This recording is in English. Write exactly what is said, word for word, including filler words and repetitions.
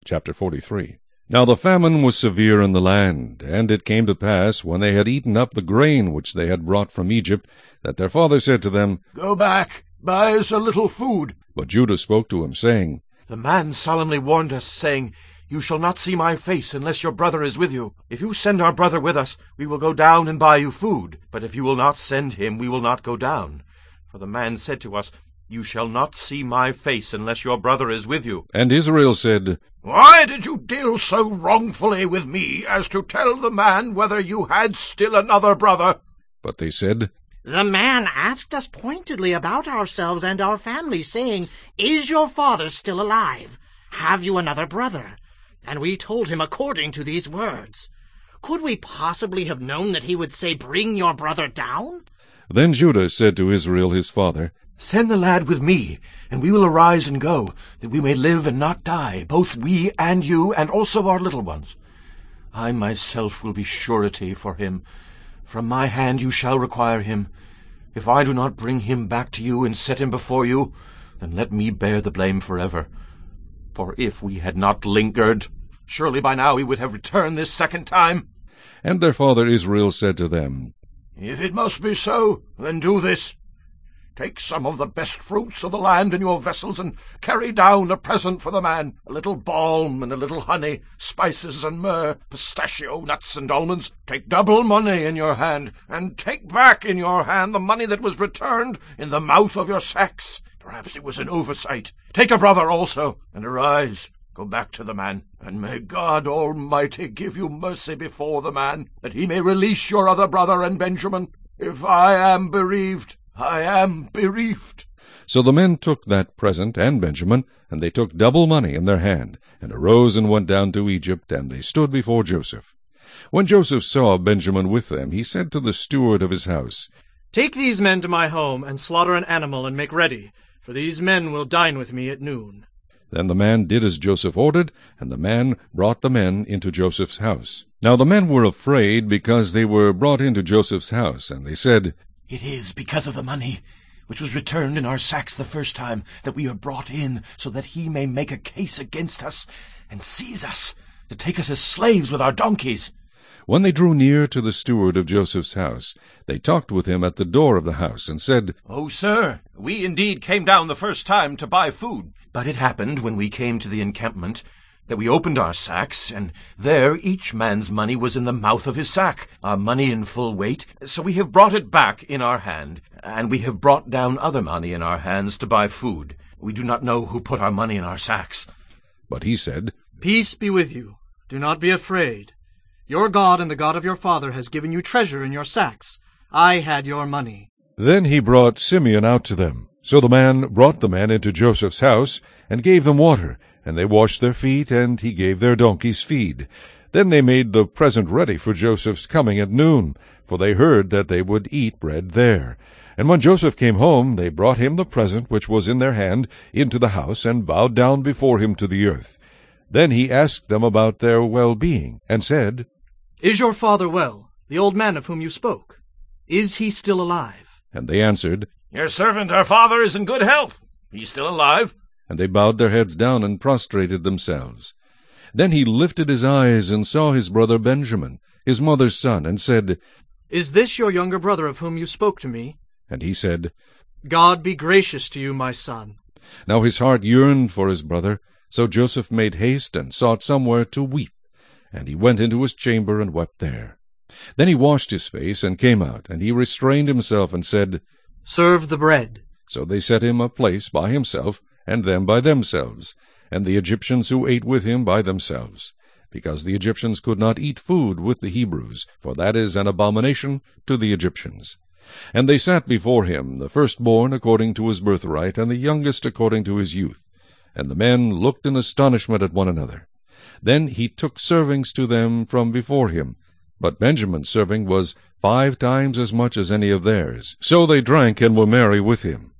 Chapter forty-three. Now the famine was severe in the land, and it came to pass, when they had eaten up the grain which they had brought from Egypt, that their father said to them, Go back, buy us a little food. But Judah spoke to him, saying, The man solemnly warned us, saying, You shall not see my face unless your brother is with you. If you send our brother with us, we will go down and buy you food. But if you will not send him, we will not go down. For the man said to us, You shall not see my face unless your brother is with you. And Israel said, Why did you deal so wrongfully with me as to tell the man whether you had still another brother? But they said, The man asked us pointedly about ourselves and our family, saying, Is your father still alive? Have you another brother? And we told him according to these words. Could we possibly have known that he would say, Bring your brother down? Then Judah said to Israel his father, Send the lad with me, and we will arise and go, that we may live and not die, both we and you, and also our little ones. I myself will be surety for him. From my hand you shall require him. If I do not bring him back to you and set him before you, then let me bear the blame forever. For if we had not lingered, surely by now he would have returned this second time. And their father Israel said to them, If it must be so, then do this. Take some of the best fruits of the land in your vessels, and carry down a present for the man, a little balm and a little honey, spices and myrrh, pistachio nuts and almonds. Take double money in your hand, and take back in your hand the money that was returned in the mouth of your sacks. Perhaps it was an oversight. Take a brother also, and arise. Go back to the man, and may God Almighty give you mercy before the man, that he may release your other brother and Benjamin. If I am bereaved, I am bereaved. So the men took that present and Benjamin, and they took double money in their hand, and arose and went down to Egypt, and they stood before Joseph. When Joseph saw Benjamin with them, he said to the steward of his house, Take these men to my home, and slaughter an animal, and make ready, for these men will dine with me at noon. Then the man did as Joseph ordered, and the man brought the men into Joseph's house. Now the men were afraid, because they were brought into Joseph's house, and they said, It is because of the money which was returned in our sacks the first time that we are brought in, so that he may make a case against us and seize us, to take us as slaves with our donkeys. When they drew near to the steward of Joseph's house, they talked with him at the door of the house, and said, Oh, sir, we indeed came down the first time to buy food. But it happened, when we came to the encampment, that we opened our sacks, and there each man's money was in the mouth of his sack, our money in full weight. So we have brought it back in our hand, and we have brought down other money in our hands to buy food. We do not know who put our money in our sacks. But he said, Peace be with you. Do not be afraid. Your God and the God of your father has given you treasure in your sacks. I had your money. Then he brought Simeon out to them. So the man brought the men into Joseph's house, and gave them water, and they washed their feet, and he gave their donkeys feed. Then they made the present ready for Joseph's coming at noon, for they heard that they would eat bread there. And when Joseph came home, they brought him the present which was in their hand into the house, and bowed down before him to the earth. Then he asked them about their well-being, and said, Is your father well, the old man of whom you spoke? Is he still alive? And they answered, Your servant, our father, is in good health. He's still alive. And they bowed their heads down and prostrated themselves. Then he lifted his eyes and saw his brother Benjamin, his mother's son, and said, Is this your younger brother of whom you spoke to me? And he said, God be gracious to you, my son. Now his heart yearned for his brother, so Joseph made haste and sought somewhere to weep. And he went into his chamber and wept there. Then he washed his face and came out, and he restrained himself and said, Serve the bread. So they set him a place by himself, and them by themselves, and the Egyptians who ate with him by themselves, because the Egyptians could not eat food with the Hebrews, for that is an abomination to the Egyptians. And they sat before him, the firstborn according to his birthright, and the youngest according to his youth. And the men looked in astonishment at one another. Then he took servings to them from before him, but Benjamin's serving was five times as much as any of theirs. So they drank and were merry with him.